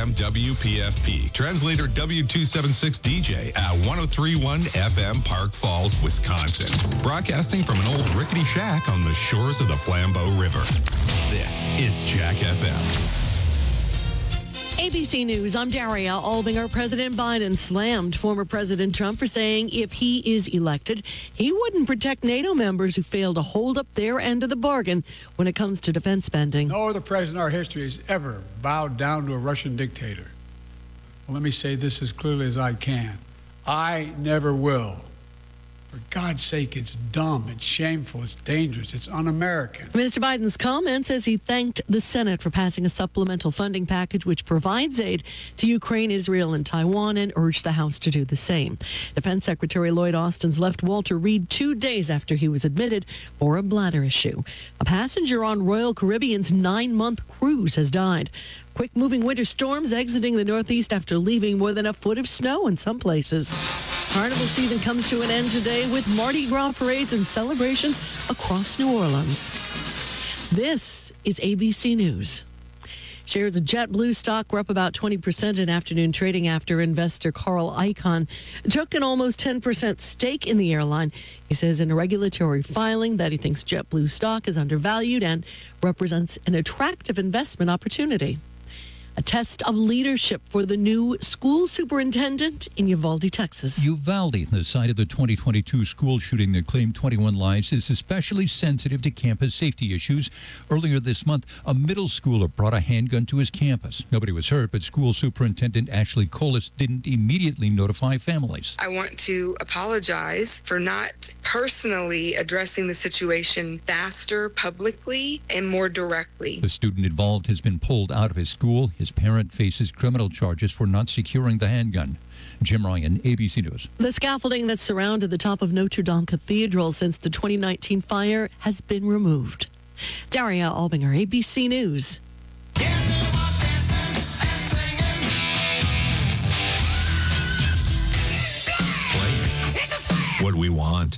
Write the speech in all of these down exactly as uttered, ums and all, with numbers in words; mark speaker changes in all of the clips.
Speaker 1: M W P F P. Translator W two seventy-six D J at one oh three point one F M, Park Falls, Wisconsin. Broadcasting from an old rickety shack on the shores of the Flambeau River. This is Jack F M.
Speaker 2: A B C News, I'm Daria Albinger. President Biden slammed former President Trump for saying if he is elected, he wouldn't protect NATO members who fail to hold up their end of the bargain when it comes to defense spending.
Speaker 3: No other president in our history has ever bowed down to a Russian dictator. Well, let me say this as clearly as I can. I never will. For God's sake, it's dumb, it's shameful, it's dangerous, it's un-American.
Speaker 2: Mister Biden's comments as he thanked the Senate for passing a supplemental funding package which provides aid to Ukraine, Israel, and Taiwan, and urged the House to do the same. Defense Secretary Lloyd Austin's left Walter Reed two days after he was admitted for a bladder issue. A passenger on Royal Caribbean's nine-month cruise has died. Quick-moving winter storms exiting the Northeast after leaving more than a foot of snow in some places. Carnival season comes to an end today with Mardi Gras parades and celebrations across New Orleans. This is A B C News. Shares of JetBlue stock were up about twenty percent in afternoon trading after investor Carl Icahn took an almost ten percent stake in the airline. He says in a regulatory filing that he thinks JetBlue stock is undervalued and represents an attractive investment opportunity. A test of leadership for the new school superintendent in Uvalde, Texas.
Speaker 4: Uvalde, the site of the twenty twenty-two school shooting that claimed twenty-one lives, is especially sensitive to campus safety issues. Earlier this month, a middle schooler brought a handgun to his campus. Nobody was hurt, but school superintendent Ashley Colas didn't immediately notify families.
Speaker 5: I want to apologize for not personally addressing the situation faster, publicly, and more directly.
Speaker 4: The student involved has been pulled out of his school. His parent faces criminal charges for not securing the handgun. Jim Ryan, A B C News.
Speaker 2: The scaffolding that surrounded the top of Notre Dame Cathedral since the twenty nineteen fire has been removed. Daria Albinger, A B C News.
Speaker 1: Play what we want.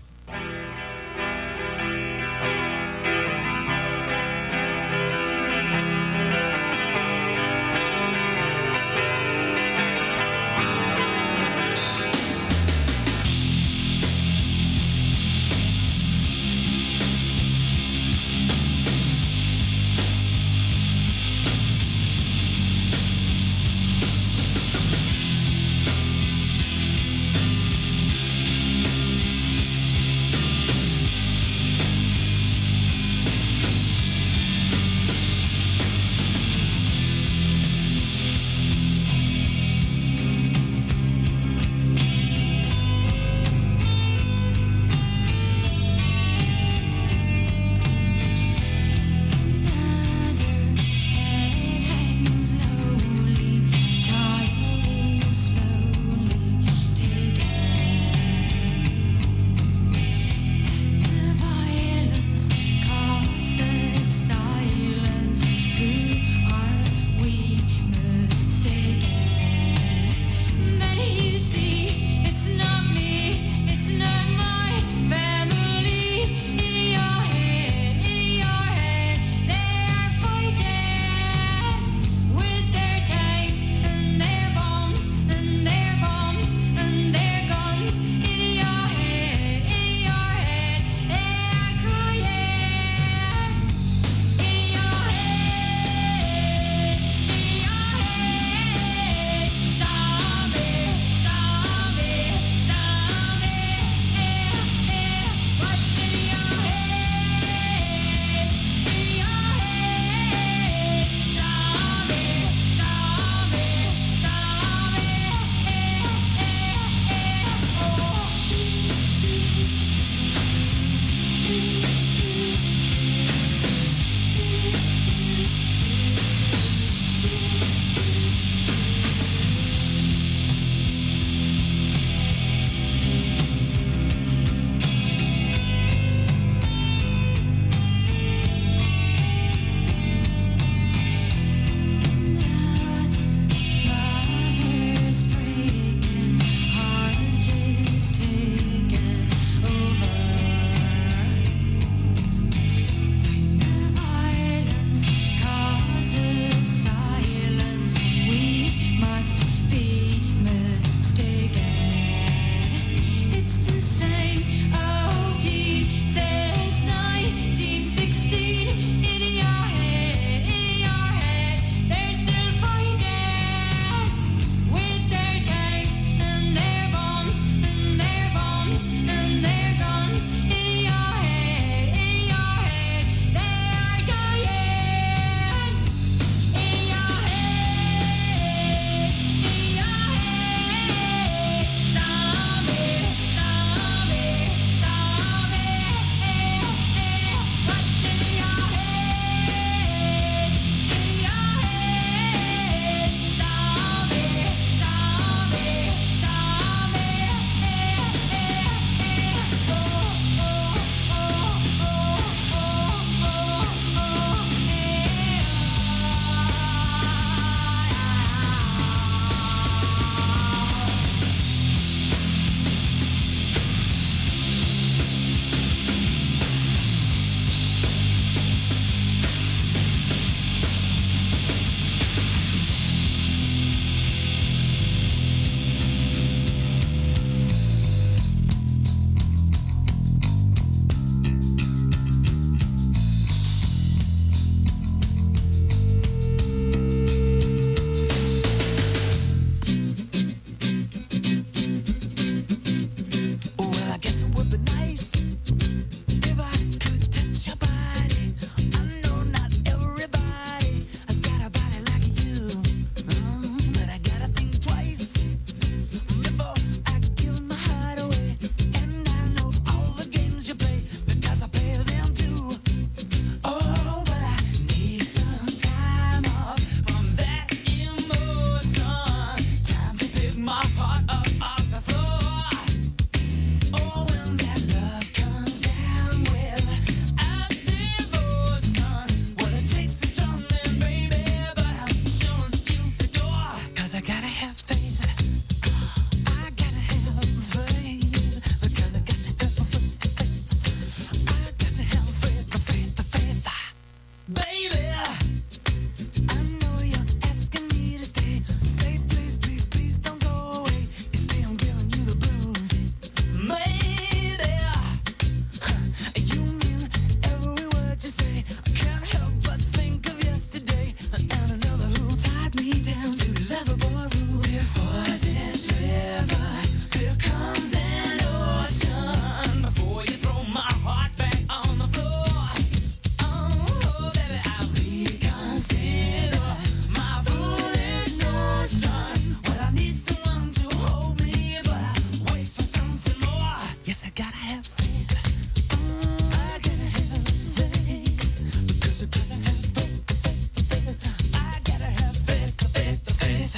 Speaker 6: gotta have faith. I gotta have faith. Because I got to have faith. I got to have faith, the faith, the faith. Baby, I know you're asking me to stay. Say please, please, please don't go away. You say I'm giving you the blues. Maybe you mean every word you say. I can't help but think of yesterday and another who tied me down to lovable rules. Before this river, here comes an ocean. Before you throw my heart back on the floor, oh baby, I'll reconsider my foolish notion. Well, I need someone to hold me, but I wait for something more. Yes, I gotta have faith. I gotta have faith. Because I gotta have faith, faith, faith. I gotta have faith, faith, faith.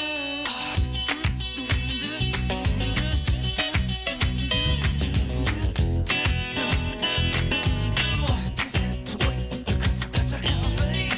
Speaker 6: Just have to wait because I got to have faith.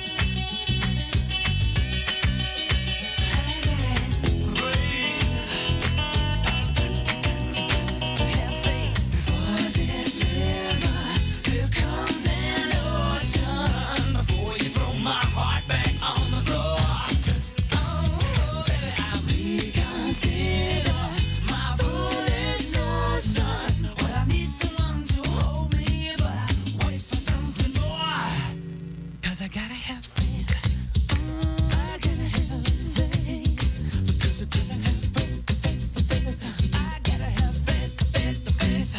Speaker 6: To have faith. Before this river, here comes an ocean. Before you throw my heart back on the floor, oh baby, I'll reconsider my foolish notion. Well, I need someone to hold me, but I wait for something more. Cause I gotta have faith. I gotta have faith. Because I gotta have faith, faith, faith. I gotta have faith, faith, faith.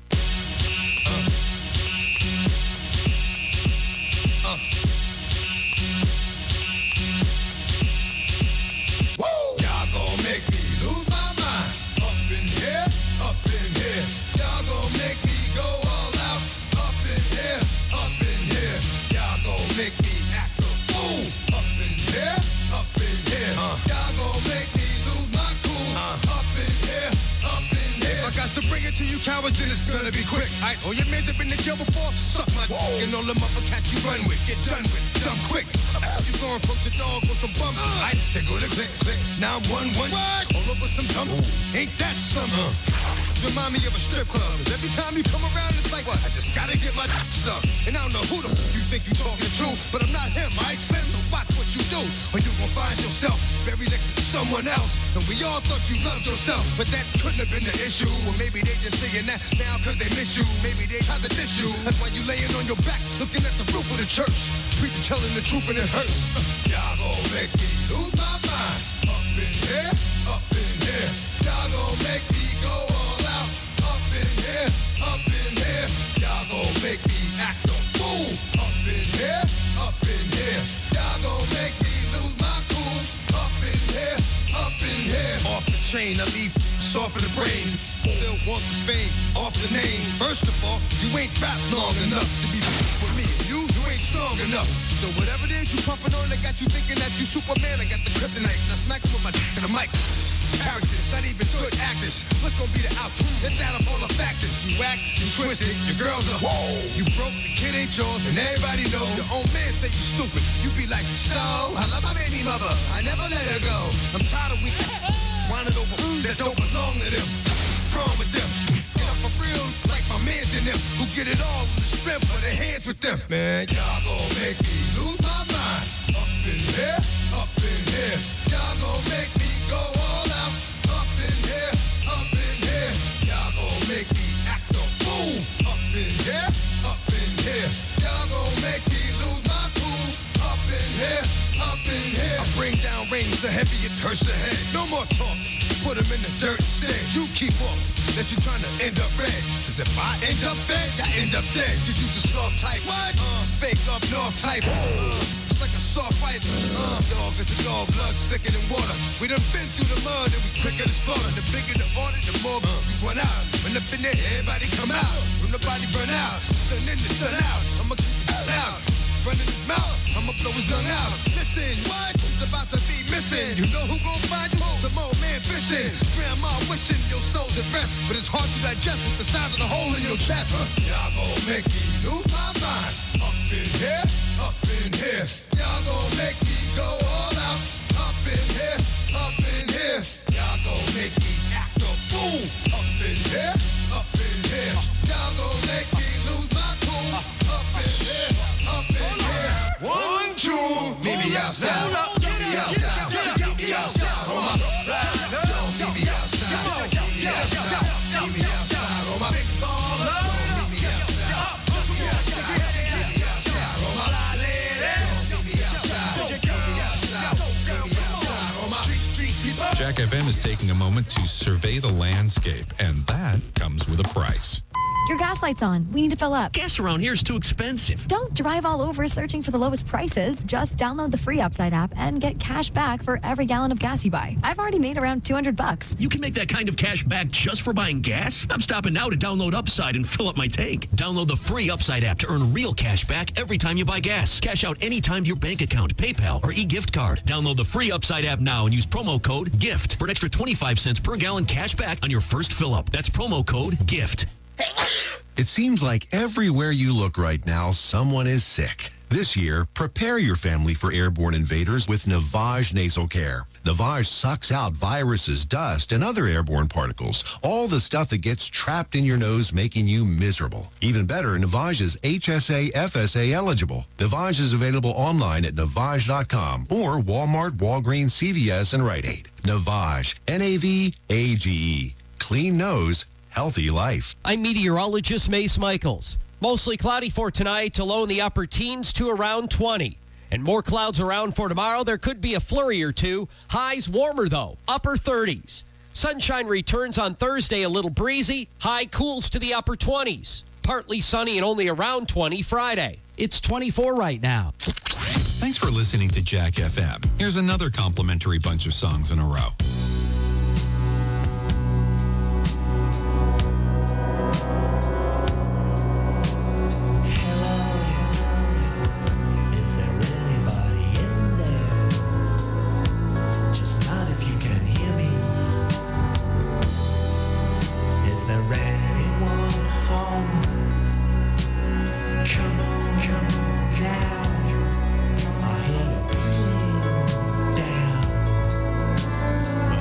Speaker 7: Y'all gon' make me lose my mind. Up in here, up in here. Y'all gon' make me go all out. Up in here, up in here. Y'all gon' make me act a fool. Up in here, up in here. Y'all gon' make me lose my cool. Up in here, up in here. If I got to bring it to you cowards, then it's gonna be quick. I oh, your man's have been in jail before? Suck my dick and all the motherfuckers catch you run with. Get done with, done quick. You gon' poke the dog with some bums. I they go to click, click. Now I'm one, one. What? All over some dumb. Ain't that summer? Remind me of a strip club. 'Cause every time you come around, it's like, what? I just gotta get my sucked. And I don't know who the f- you think you talking to, but I'm not him, I Slim. So watch what you do, or you gon' find yourself buried next to someone else. And we all thought you loved yourself, but that couldn't have been the issue. Or maybe they just saying that now 'cause they miss you. Maybe they tried to diss you. That's why you laying on your back, looking at the roof of the church. Preacher telling the truth and it hurts. Y'all gon' make me lose my mind. Up in here, up in here. Y'all gon' make me go all out. Up in here, up in here. Y'all gon' make me act a fool. Up in here, up in here. Y'all gon' make me lose my cool. Up in here, up in here. Off the chain, I leave soft in the brain. Still want the fame, off the name. First of all, you ain't rap long enough to be for me. You, you ain't strong enough. So whatever it is you puffin' on, they got you thinking that you Superman. I got the kryptonite. I smack you with my dick in the mic. Characters, not even good actors. What's gonna be the outcome? Let's add up all the factors. You whack, you twisted, your girls are whoa. You broke, the kid ain't yours, and everybody know. Your own man say you stupid. You be like, so I love my baby mother. I never let her go. I'm tired of weak. Whining over that don't belong to them. Strong with them. Get up for real, like my mans in them. Who get it all with the strength of their hands with them. Man, y'all gon' make me lose my mind. Up in here, up in here. Y'all gon' make me go all out. Up in here, up in here. Y'all gon' make me act a fool. Up in here, up in here. Y'all gon' make me lose my cool. Up in here, up in here. I bring down rain so heavy it hurts the head. No more talk. Put them in the dirt instead. You keep off, unless you're trying to end up red. Cause if I end up fed, I end up dead. Cause you just soft type. What? Uh, fake up north type. Uh, it's like a soft fight. Uh, dog is a dog, blood thicker than water. We done been through the mud and we quicker to slaughter. The bigger the order, the more uh, we run out. When up in there, everybody come out. When the body burn out, sun in the sun out. I'ma keep it loud. Running his mouth, I'ma blow his lung out. Listen, what? It's about to be missing. You know who gon' find you? Some old man fishing. Grandma wishing your soul's at rest, but it's hard to digest with the size of the hole in your chest. Huh? Y'all gon' make me lose my mind. Up in here, up in here. Y'all gon' make me go all out. Up in here.
Speaker 1: Jack F M is taking a moment to survey the landscape, and that comes with a price.
Speaker 8: Your gas light's on. We need to fill up.
Speaker 9: Gas around here is too expensive.
Speaker 8: Don't drive all over searching for the lowest prices. Just download the free Upside app and get cash back for every gallon of gas you buy. I've already made around two hundred bucks.
Speaker 9: You can make that kind of cash back just for buying gas? I'm stopping now to download Upside and fill up my tank. Download the free Upside app to earn real cash back every time you buy gas. Cash out anytime to your bank account, PayPal, or e-gift card. Download the free Upside app now and use promo code GIFT for an extra twenty-five cents per gallon cash back on your first fill up. That's promo code GIFT.
Speaker 10: It seems like everywhere you look right now, someone is sick. This year, prepare your family for airborne invaders with Navage Nasal Care. Navage sucks out viruses, dust, and other airborne particles. All the stuff that gets trapped in your nose, making you miserable. Even better, Navage is H S A F S A eligible. Navage is available online at Navage dot com or Walmart, Walgreens, C V S, and Rite Aid. Navage, N A V A G E. Clean nose, healthy life.
Speaker 11: I'm meteorologist Mace Michaels. Mostly cloudy for tonight, to low in the upper teens to around twenty. And more clouds around for tomorrow. There could be a flurry or two. Highs warmer, though, upper thirties. Sunshine returns on Thursday, a little breezy. High cools to the upper twenties. Partly sunny and only around twenty Friday. It's twenty-four right now.
Speaker 1: Thanks for listening to Jack F M. Here's another complimentary bunch of songs in a row.
Speaker 6: Down.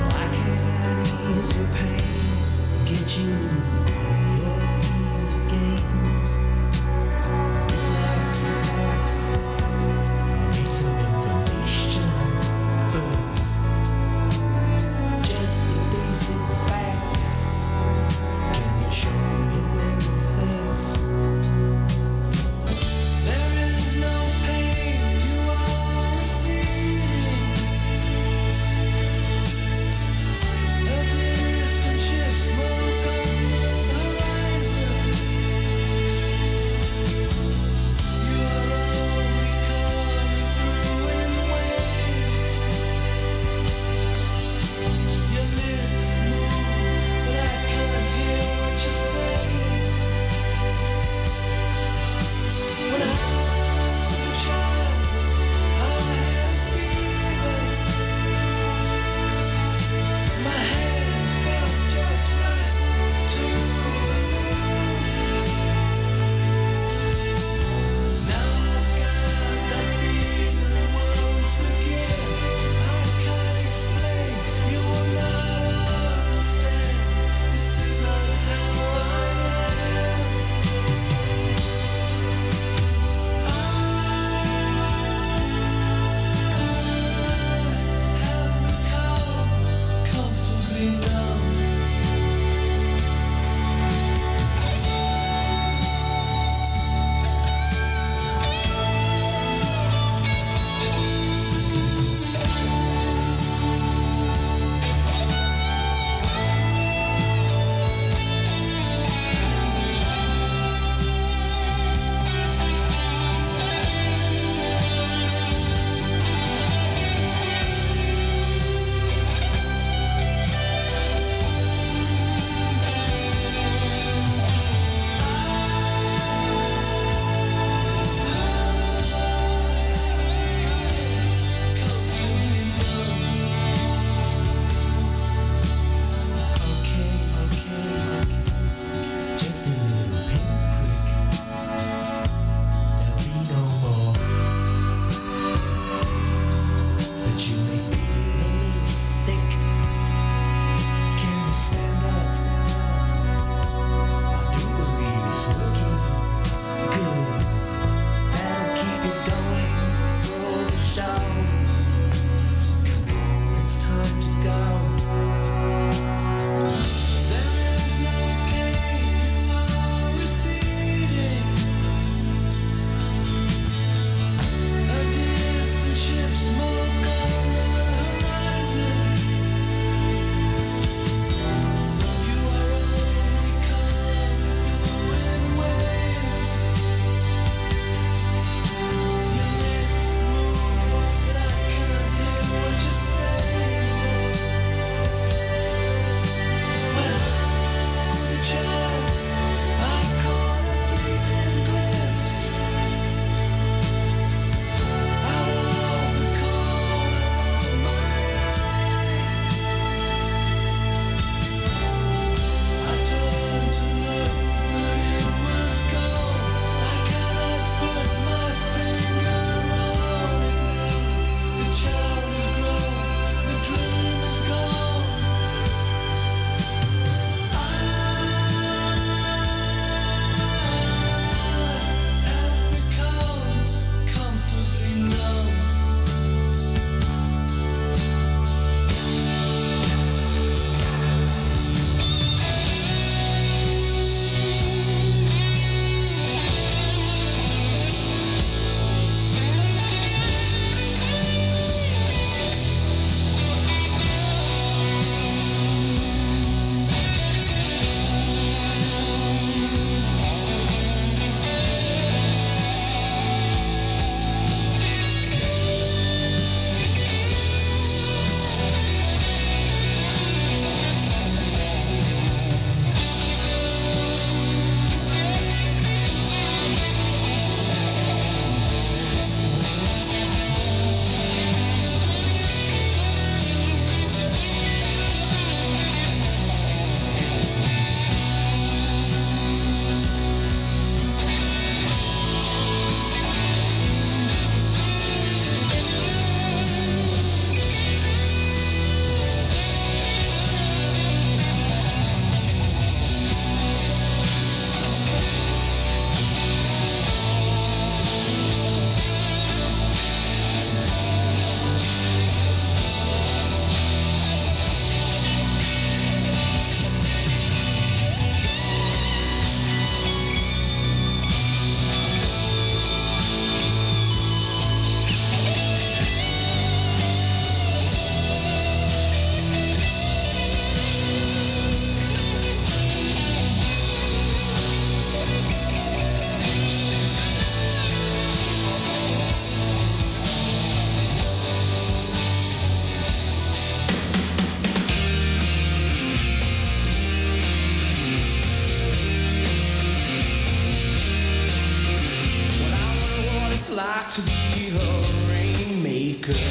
Speaker 6: like to be the rainmaker?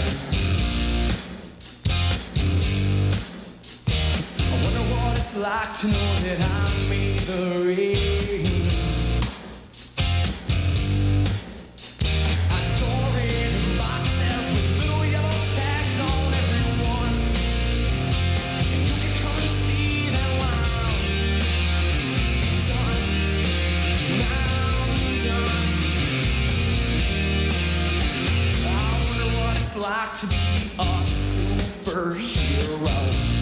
Speaker 6: I wonder what it's like to know that I made the rain. I store it in boxes with little yellow tags on every one. And you can come and see that when I'm done, when I'm done. I wonder what it's like to be a superhero.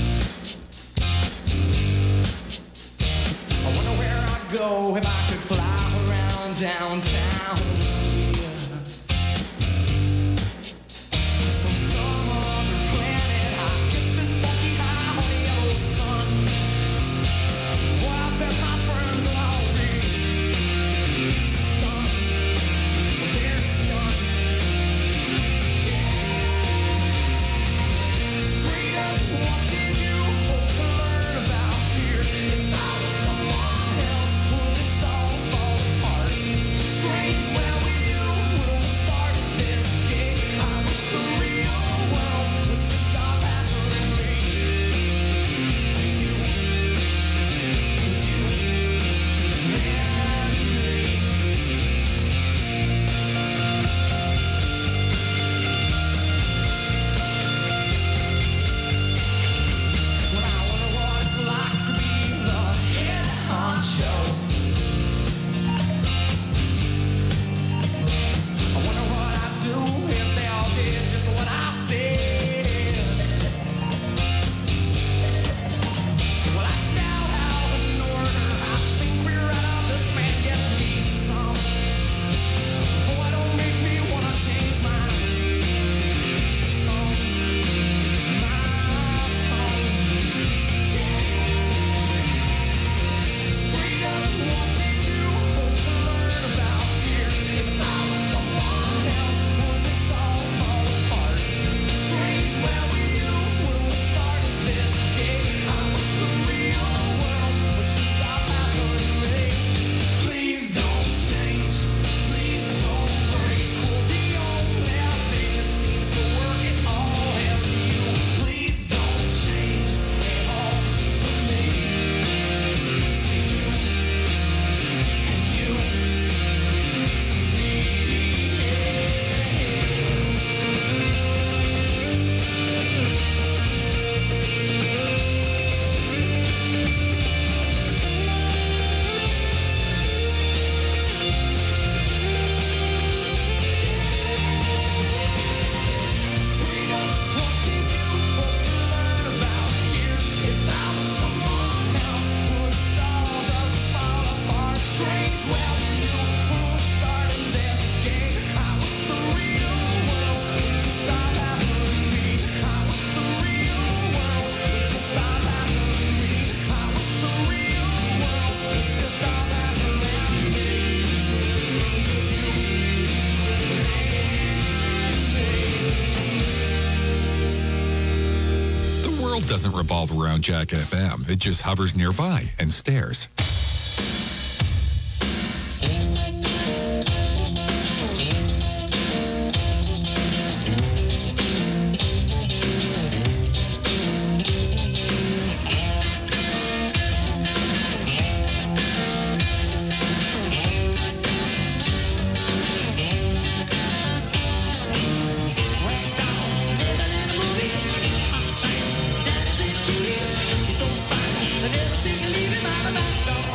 Speaker 6: I wonder where I'd go if I could fly around downtown. From some other planet, I get this funky high on the yellow sun. Boy, I bet my friends will all be stunned. They're stunned. Straight up, what did you hope to learn about here? If I was someone else, would this all fall apart? Strange, where were you when we started this game? I wish the real world would just stop answering me. And you, and you, and me. When I wonder what it's like to be the head honcho. I wonder what I'd do if they all did just what I said. Well, I'd shout out an order. I think we're out of this man. Get me some. Boy, don't make me wanna change my tone. My tone. Straight up, what did you hope to learn about here? If I was someone else, would this all fall apart? Strange, where were you when we started this game? I wish the real world would just stop answering me. Please don't change, please don't break. The only thing that seems to work at all is you. Please don't change at all for me. To you, and you, to me. Straight up, what did you hope to learn about here? If I was someone else, would this all just fall apart? Strange, where were you when we started this game? I wish the real world would just stop answering me. I wish the real world would just stop answering me. I wish the real world would just stop answering me.
Speaker 1: The world doesn't revolve around Jack F M. It just hovers nearby and stares.
Speaker 6: So fine, I never see you leaving by the back door.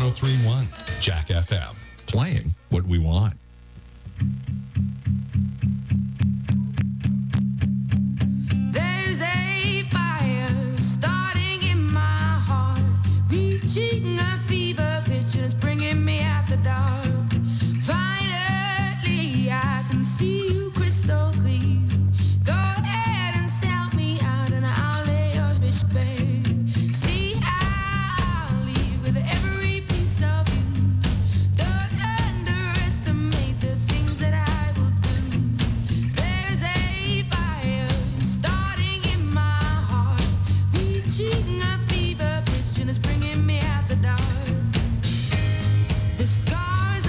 Speaker 1: one oh three point one Jack F M. Playing what we want.
Speaker 6: There's a fire starting in my heart, reaching a fever pitch, and it's bringing me out the dark. Finally, I can see you crystal clear. Go ahead and sell me out, and I'll lay your fish bare. See, I'll leave with every piece of you. Don't underestimate the things that I will do. There's a fire starting in my heart, reaching a fever pitch, and it's bringing me out the dark. The scars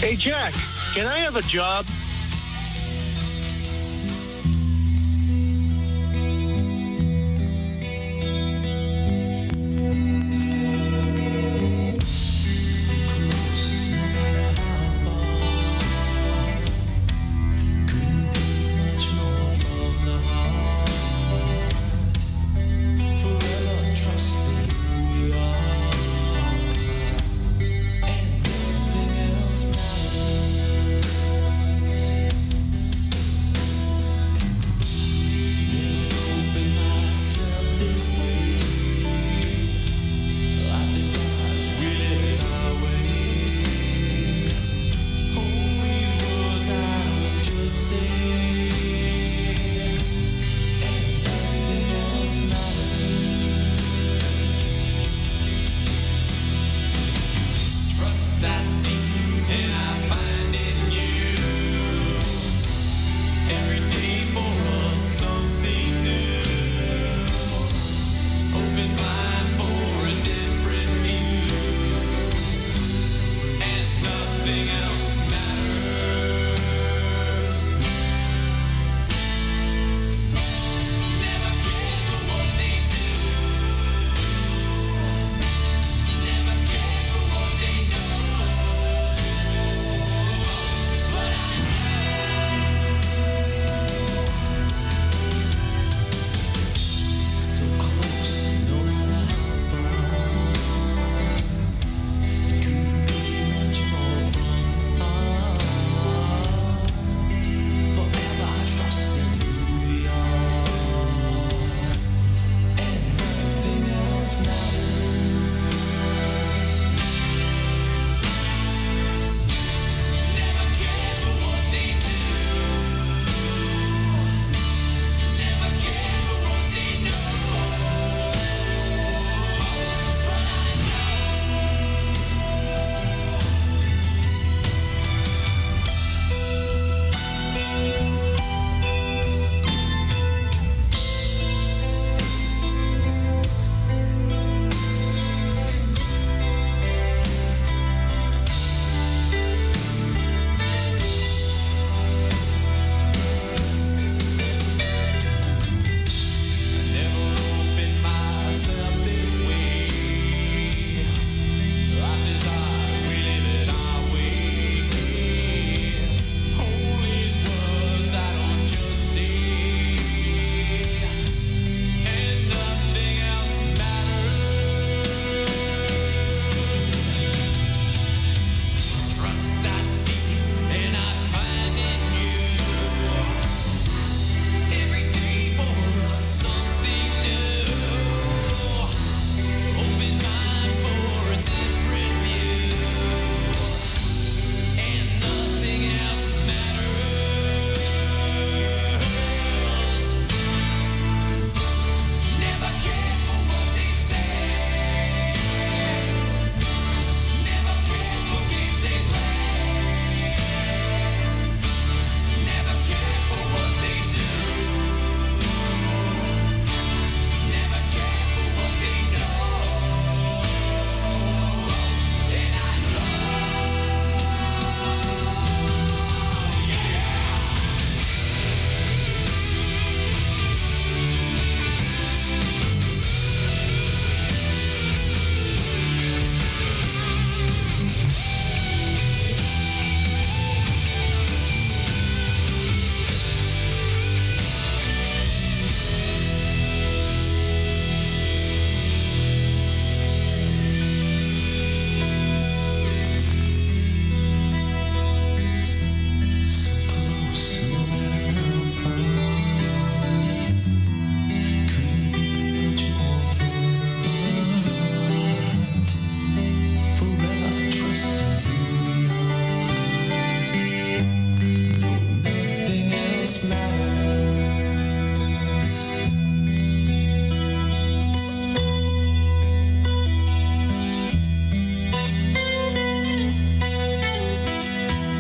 Speaker 12: Hey, Jack, can I have a job?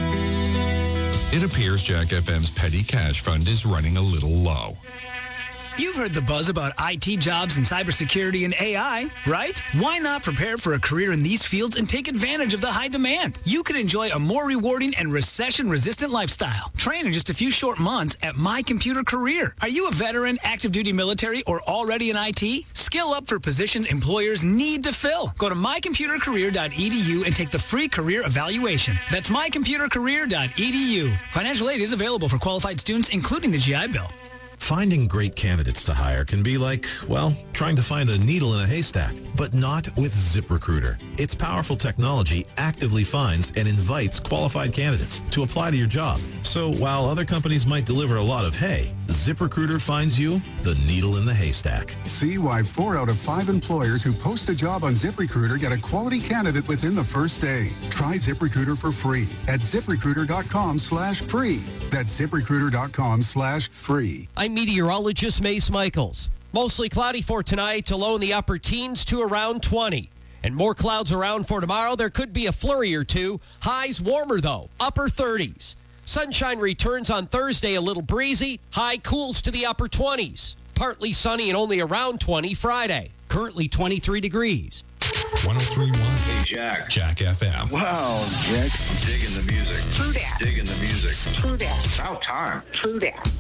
Speaker 1: It appears Jack F M's petty cash fund is running a little low.
Speaker 13: You've heard the buzz about I T jobs and cybersecurity and A I, right? Why not prepare for a career in these fields and take advantage of the high demand? You could enjoy a more rewarding and recession-resistant lifestyle. Train in just a few short months at My Computer Career. Are you a veteran, active duty military, or already in I T? Skill up for positions employers need to fill. Go to my computer career dot e d u and take the free career evaluation. That's my computer career dot e d u. Financial aid is available for qualified students, including the G I Bill.
Speaker 10: Finding great candidates to hire can be like, well, trying to find a needle in a haystack, but not with ZipRecruiter. Its powerful technology actively finds and invites qualified candidates to apply to your job. So while other companies might deliver a lot of hay, ZipRecruiter finds you the needle in the haystack.
Speaker 14: See why four out of five employers who post a job on ZipRecruiter get a quality candidate within the first day. Try ZipRecruiter for free at ZipRecruiter.com slash free. That's ZipRecruiter.com slash free.
Speaker 11: I'm meteorologist Mace Michaels. Mostly cloudy for tonight, low in the upper teens to around twenty. And more clouds around for tomorrow. There could be a flurry or two. Highs warmer, though, upper thirties. Sunshine returns on Thursday, a little breezy. High cools to the upper twenties. Partly sunny and only around twenty Friday. Currently twenty-three degrees.
Speaker 1: one oh three point one
Speaker 15: Hey, Jack.
Speaker 1: Jack F M.
Speaker 15: Wow, Jack. I'm digging the music.
Speaker 16: True that.
Speaker 15: Digging the music.
Speaker 16: True that.
Speaker 15: About time.
Speaker 16: True that.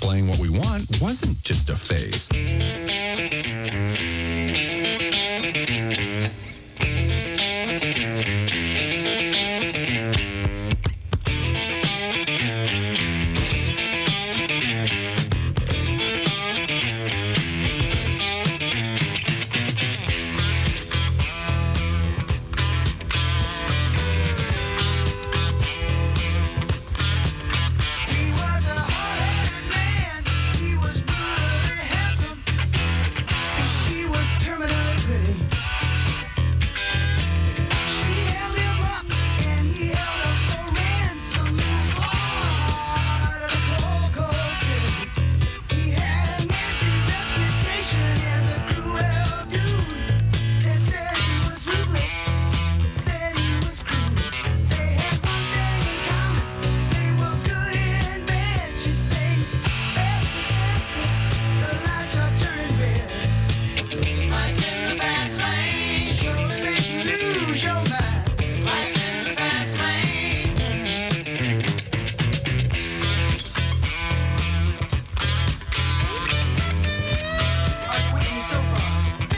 Speaker 1: playing what we want wasn't just a phase.
Speaker 6: He was a hard-headed man. He was brutally handsome. She was terminally pretty. She held him up and he held up for ransom in the heart of the cold, cold city. He had a nasty reputation as a cruel dude. They said he was ruthless, said he was cruel. They had one thing in common. They were good and bad. She said, faster, faster, the lights are turning red. Life in the fast lane, surely make you lose your mind. Life in the fast lane. Are you with me so far?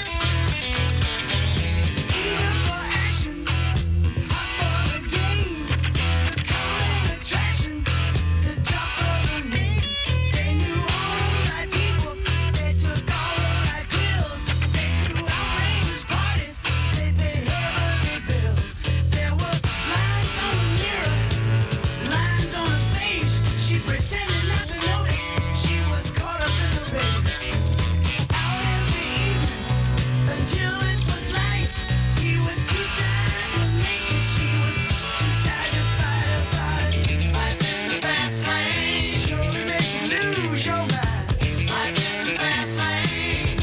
Speaker 6: Eager for action, hot for the game, the common attraction, the top of the name. They knew all the right people, they took all the right pills, they threw outrageous parties, they paid heavy bills. There were lines on the mirror, lines on her face. She pretended not to notice, she was caught up in the race. Out every evening until it was light. He was too tired to make it. She was too tired to fight about it. Life in the fast lane, surely make you lose your mind. Life in the fast lane.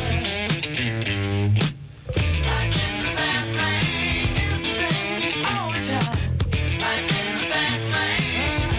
Speaker 6: Life in the fast lane. Everything, all the time. Life in the fast lane.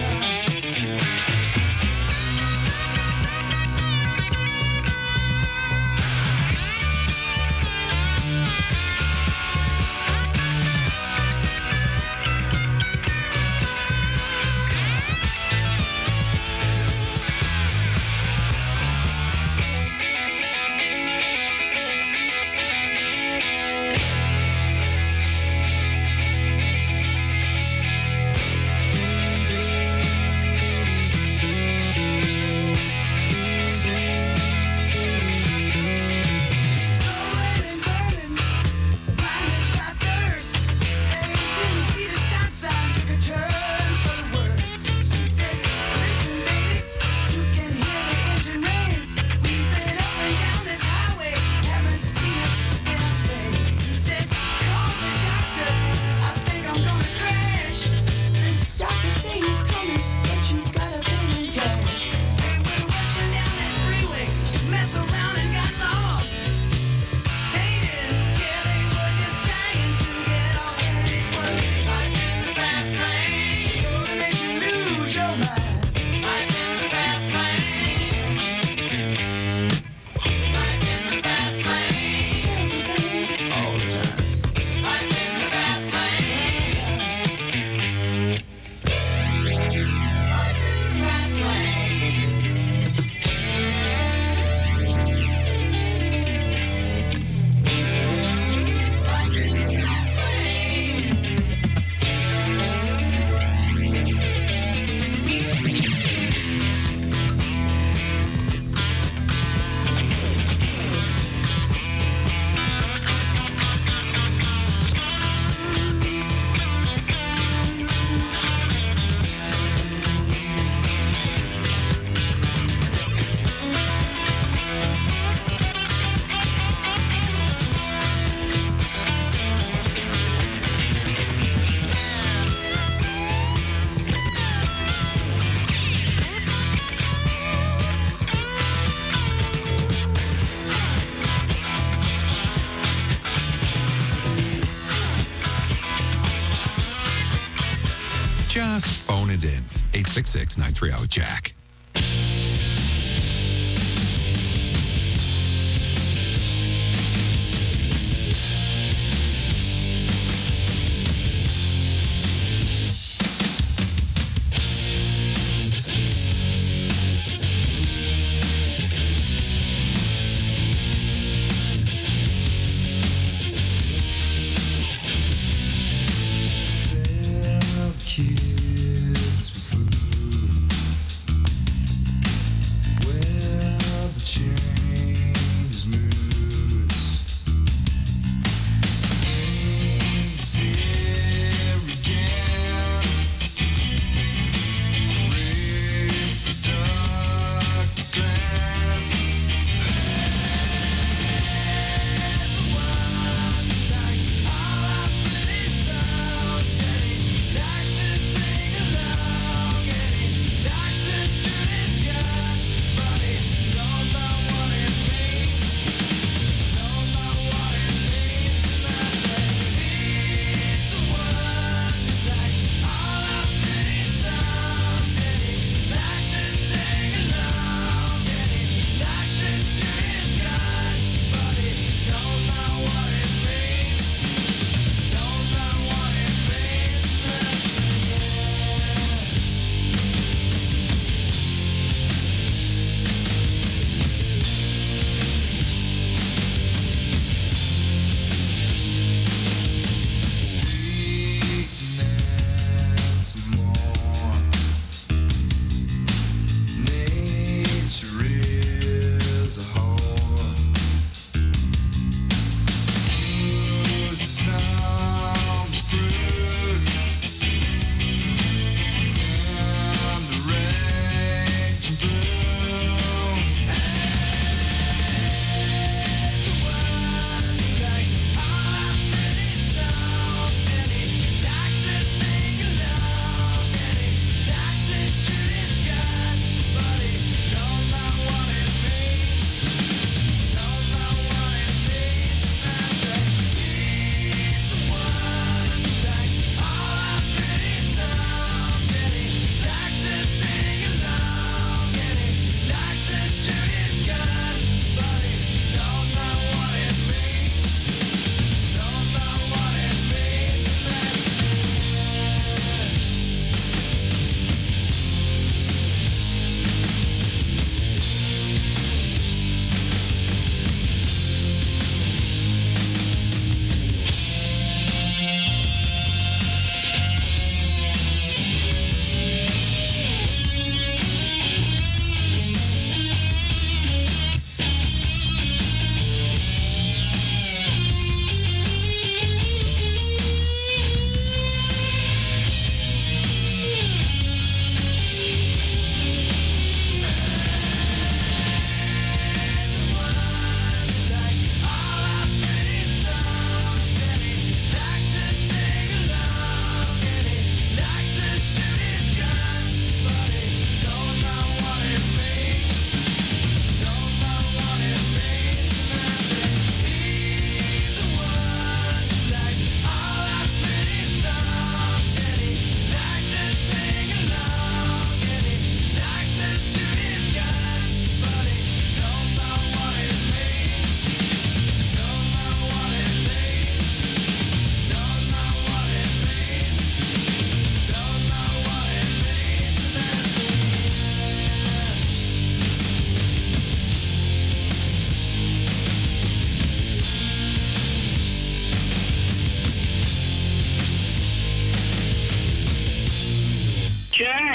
Speaker 6: Burning, burning, blinded by thirst. They didn't see the stop sign, took a turn for the worse. She said, listen, baby, you can hear the engine rain. We've been up and down this highway, haven't seen a damn thing. He said, call the doctor, I think I'm gonna crash. The doctor say he's coming, but you gotta pay him cash. They were rushing down that freeway, mess around and got lost. They didn't care, they were just dying to get off, and it was life in the fast lane. Surely make you lose your mind. Life in the fast lane. Life in the fast lane. Everything, all the time. Life in the fast lane. Life in the fast lane. Life in the fast lane.
Speaker 1: Just phone it in. eight six six, nine three zero, Jack.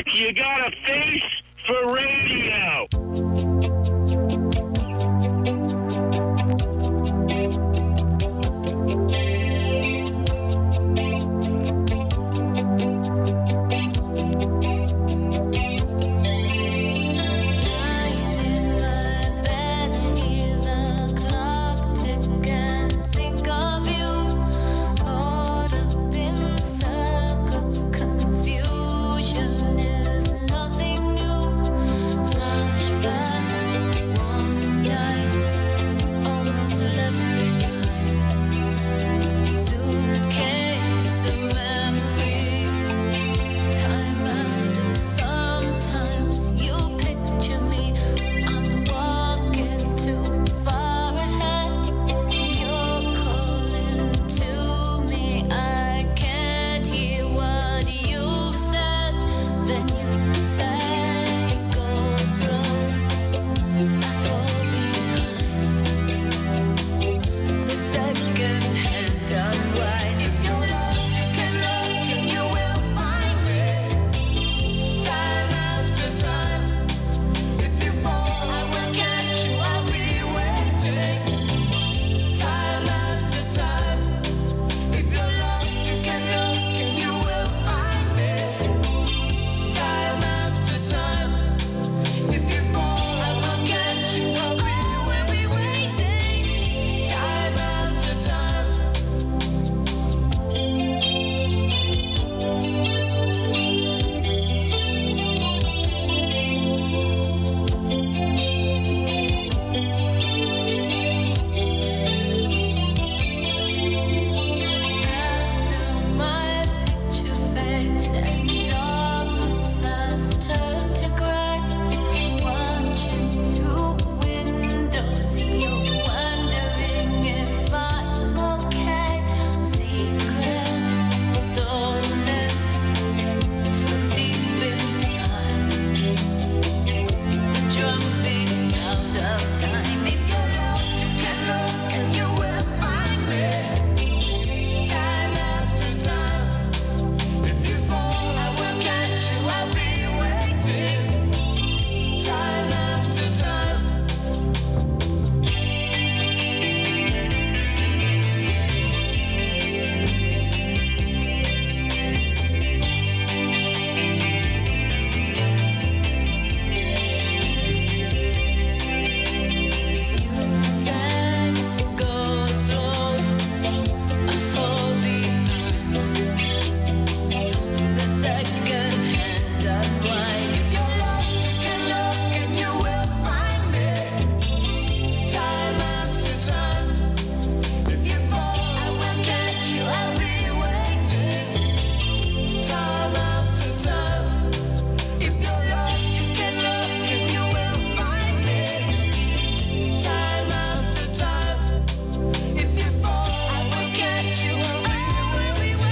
Speaker 12: Jack, you got a face for radio.